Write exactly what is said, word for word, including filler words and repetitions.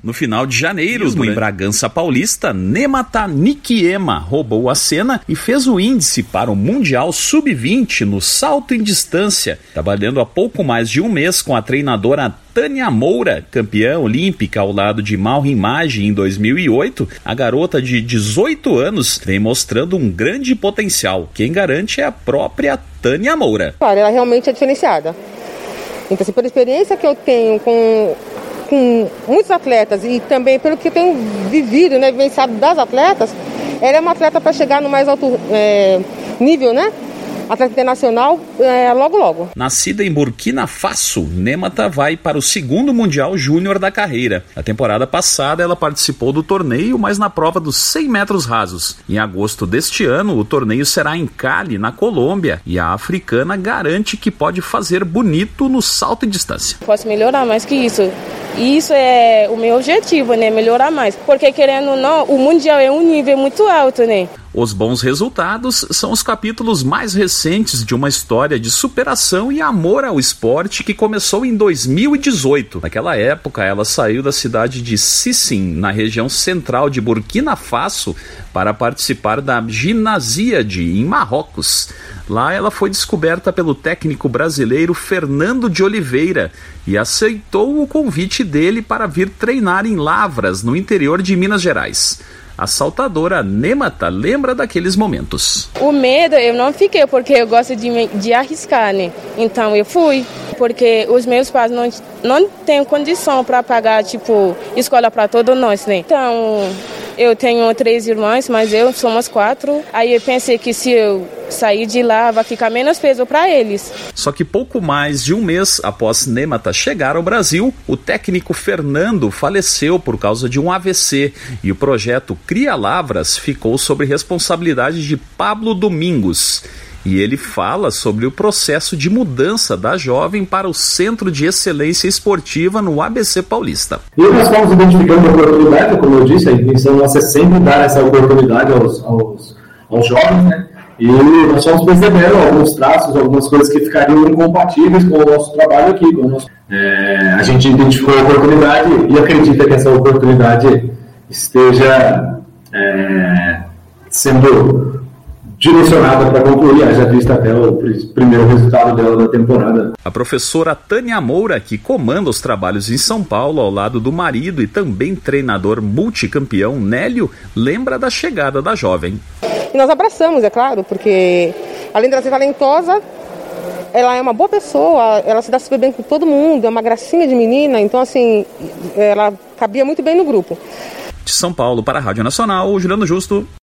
No final de janeiro, em Bragança Paulista, Nemata Nikiema roubou a cena e fez o índice para o Mundial sub vinte no salto em distância, trabalhando há pouco mais de um mês com a treinadora Tânia Moura, campeã olímpica ao lado de Malrin Maggi em dois mil e oito. A garota de dezoito anos vem mostrando um grande potencial. Quem garante é a própria Tânia Moura. Claro, ela realmente é diferenciada. Então, assim, pela experiência que eu tenho com, com muitos atletas e também pelo que eu tenho vivido, né, vivenciado das atletas, ela é uma atleta para chegar no mais alto é, nível, né? Atleta internacional, é, logo logo. Nascida em Burkina Faso, Nemata vai para o segundo Mundial Júnior da carreira. Na temporada passada ela participou do torneio, mas na prova dos cem metros rasos. Em agosto deste ano, o torneio será em Cali, na Colômbia, e a africana garante que pode fazer bonito no salto em distância. Posso melhorar mais que isso. E isso é o meu objetivo, né? Melhorar mais. Porque, querendo ou não, o Mundial é um nível muito alto, né? Os bons resultados são os capítulos mais recentes de uma história de superação e amor ao esporte que começou em dois mil e dezoito. Naquela época, ela saiu da cidade de Sissin, na região central de Burkina Faso, para participar da Ginasíade, em Marrocos. Lá ela foi descoberta pelo técnico brasileiro Fernando de Oliveira e aceitou o convite dele para vir treinar em Lavras, no interior de Minas Gerais. A saltadora Nemata lembra daqueles momentos. O medo eu não fiquei, porque eu gosto de, de arriscar, né? Então eu fui, porque os meus pais não, não têm condição para pagar, tipo, escola para todos nós, né? Então eu tenho três irmãs, mas eu somos quatro. Aí eu pensei que se eu sair de lá vai ficar menos peso para eles. Só que pouco mais de um mês após Nemata chegar ao Brasil, o técnico Fernando faleceu por causa de um A V C e o projeto Cria Lavras ficou sob responsabilidade de Pablo Domingos. E ele fala sobre o processo de mudança da jovem para o Centro de Excelência Esportiva no A B C Paulista. E nós fomos identificando a oportunidade, como eu disse, a intenção nossa é sempre dar essa oportunidade aos, aos, aos jovens, né? E nós fomos percebendo alguns traços, algumas coisas que ficariam incompatíveis com o nosso trabalho aqui. Com o nosso... É, a gente identificou a oportunidade e acredita que essa oportunidade esteja é, sendo direcionada para concluir, já vista até o primeiro resultado dela da temporada. A professora Tânia Moura, que comanda os trabalhos em São Paulo ao lado do marido e também treinador multicampeão Nélio, lembra da chegada da jovem. E nós abraçamos, é claro, porque além de ela ser talentosa, ela é uma boa pessoa, ela se dá super bem com todo mundo, é uma gracinha de menina, então assim, ela cabia muito bem no grupo. De São Paulo para a Rádio Nacional, Juliano Justo.